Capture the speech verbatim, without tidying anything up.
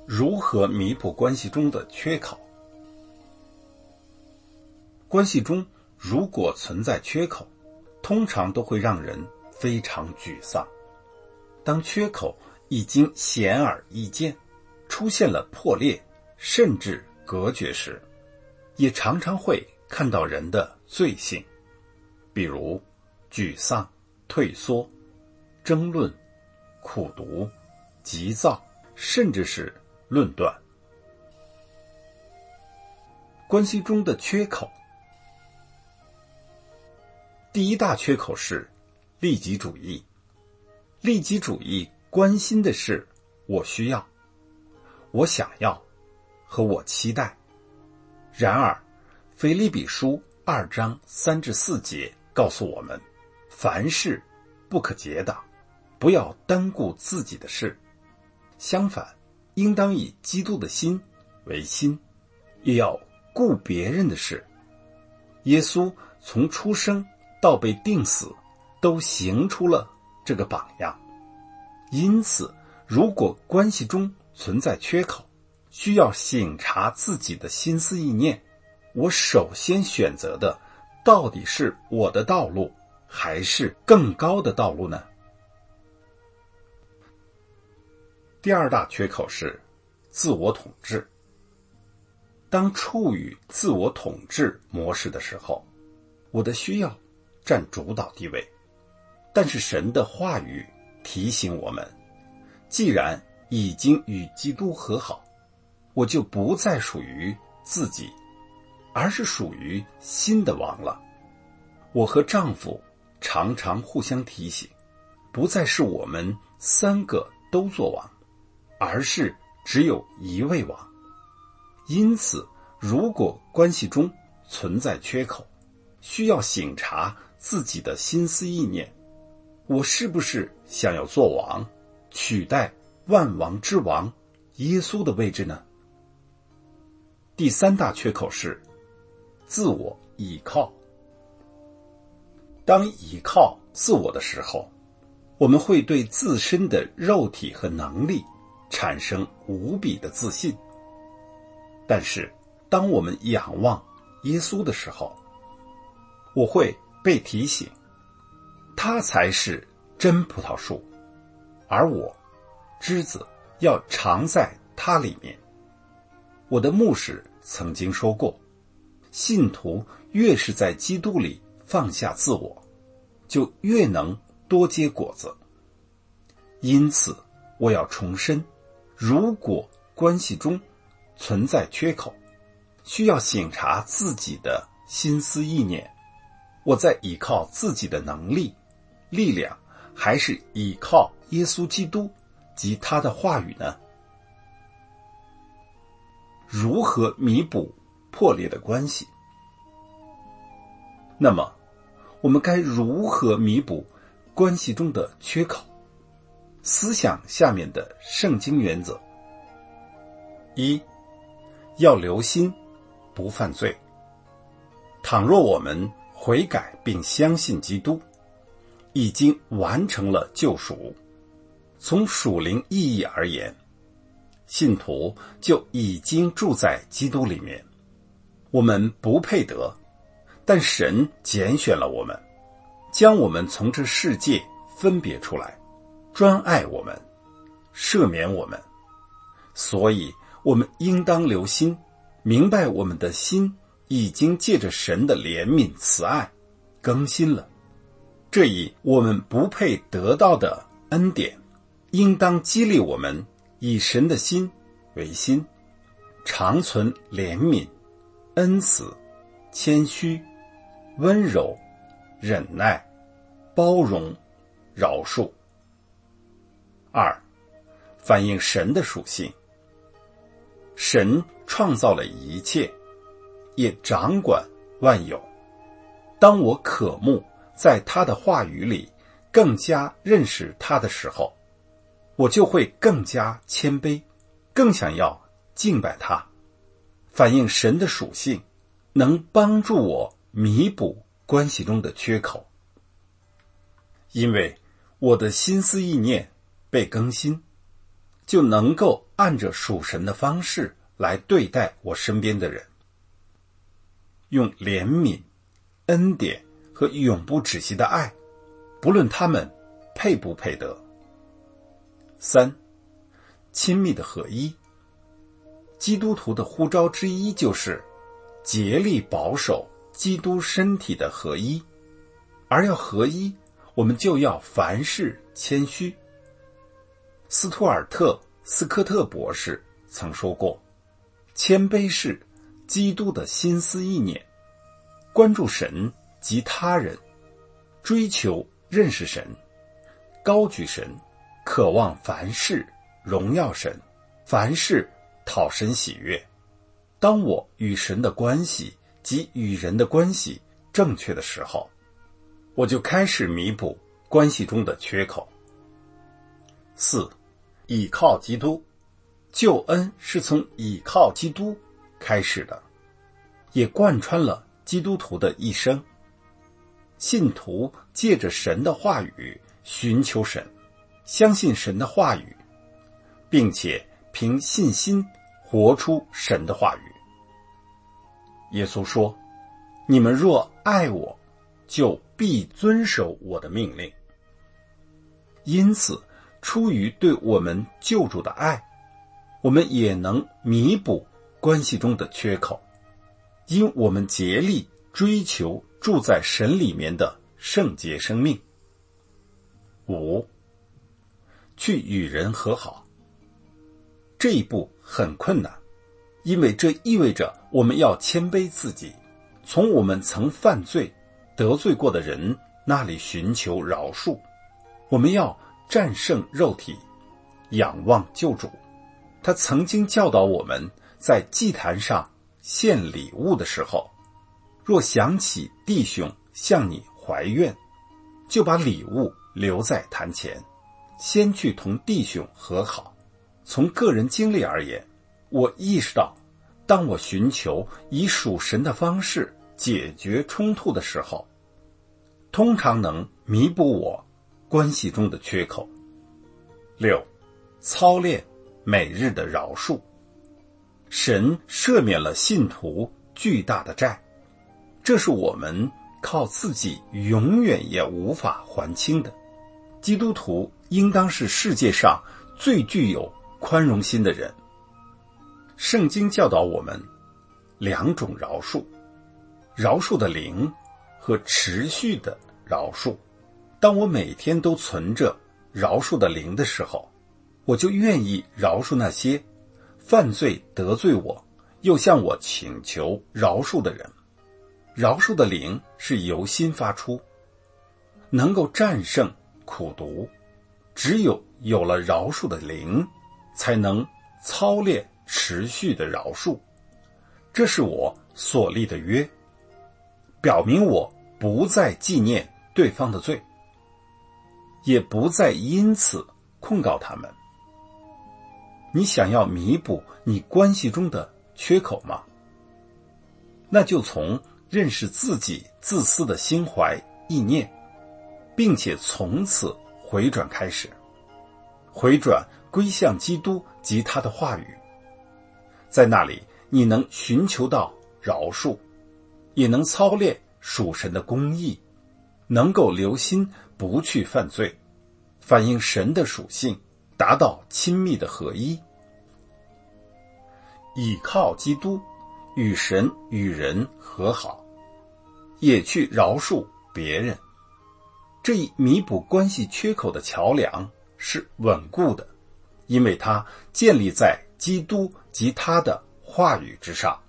如何弥补关系中的缺口？关系中如果存在缺口，通常都会让人非常沮丧。当缺口已经显而易见，出现了破裂，甚至隔绝时，也常常会看到人的罪性，比如沮丧、退缩、争论、苦读、急躁，甚至是论断。关系中的缺口，第一大缺口是利己主义。利己主义关心的是我需要、我想要和我期待。然而腓立比书二章三至四节告诉我们，凡事不可结党，不要单顾自己的事，相反应当以基督的心为心，也要顾别人的事。耶稣从出生到被钉死都行出了这个榜样。因此如果关系中存在缺口，需要省察自己的心思意念，我首先选择的到底是我的道路，还是更高的道路呢？第二大缺口是自我统治。当处于自我统治模式的时候，我的需要占主导地位。但是神的话语提醒我们，既然已经与基督和好，我就不再属于自己，而是属于新的王了。我和丈夫常常互相提醒，不再是我们三个都做王，而是只有一位王。因此如果关系中存在缺口，需要省察自己的心思意念，我是不是想要做王，取代万王之王耶稣的位置呢？第三大缺口是自我倚靠。当倚靠自我的时候，我们会对自身的肉体和能力产生无比的自信。但是当我们仰望耶稣的时候，我会被提醒，他才是真葡萄树，而我枝子要常在他里面。我的牧师曾经说过，信徒越是在基督里放下自我，就越能多结果子。因此我要重申，如果关系中存在缺口，需要省察自己的心思意念，我在依靠自己的能力、力量，还是依靠耶稣基督及他的话语呢？如何弥补破裂的关系？那么我们该如何弥补关系中的缺口？思想下面的圣经原则：一、要留心不犯罪。倘若我们悔改并相信基督，已经完成了救赎，从属灵意义而言，信徒就已经住在基督里面。我们不配得，但神拣选了我们，将我们从这世界分别出来，专爱我们，赦免我们。所以我们应当留心，明白我们的心已经借着神的怜悯慈爱更新了。这一我们不配得到的恩典，应当激励我们以神的心为心，常存怜悯、恩慈、谦虚、温柔、忍耐、包容、饶恕。二、反映神的属性。神创造了一切，也掌管万有。当我渴慕在他的话语里更加认识他的时候，我就会更加谦卑，更想要敬拜他。反映神的属性，能帮助我弥补关系中的缺口。因为我的心思意念被更新， 就能够按着属神的方式来对待我身边的人，用怜悯、恩典和永不止息的爱，不论他们配不配得。三、亲密的合一。基督徒的呼召之一就是竭力保守基督身体的合一，而要合一，我们就要凡事谦虚。斯图尔特·斯科特博士曾说过，谦卑是基督的心思意念，关注神及他人，追求认识神，高举神，渴望凡事荣耀神，凡事讨神喜悦。当我与神的关系及与人的关系正确的时候，我就开始弥补关系中的缺口。四、倚靠基督。救恩是从倚靠基督开始的，也贯穿了基督徒的一生。信徒借着神的话语寻求神，相信神的话语，并且凭信心活出神的话语。耶稣说，你们若爱我，就必遵守我的命令。因此，出于对我们救主的爱，我们也能弥补关系中的缺口，因我们竭力追求住在神里面的圣洁生命。五、去与人和好。这一步很困难，因为这意味着我们要谦卑自己，从我们曾犯罪得罪过的人那里寻求饶恕。我们要战胜肉体，仰望救主。他曾经教导我们，在祭坛上献礼物的时候，若想起弟兄向你怀怨，就把礼物留在坛前，先去同弟兄和好。从个人经历而言，我意识到，当我寻求以属神的方式解决冲突的时候，通常能弥补我关系中的缺口。六、操练每日的饶恕。神赦免了信徒巨大的债，这是我们靠自己永远也无法还清的。基督徒应当是世界上最具有宽容心的人。圣经教导我们两种饶恕，饶恕的灵和持续的饶恕。当我每天都存着饶恕的灵的时候，我就愿意饶恕那些犯罪得罪我又向我请求饶恕的人。饶恕的灵是由心发出，能够战胜苦毒。只有有了饶恕的灵，才能操练持续的饶恕。这是我所立的约，表明我不再纪念对方的罪，也不再因此控告他们。你想要弥补你关系中的缺口吗？那就从认识自己自私的心怀意念，并且从此回转开始，回转归向基督及他的话语。在那里，你能寻求到饶恕，也能操练属神的公义，能够留心不去犯罪，反映神的属性，达到亲密的合一。倚靠基督，与神与人和好，也去饶恕别人。这一弥补关系缺口的桥梁是稳固的，因为它建立在基督及他的话语之上。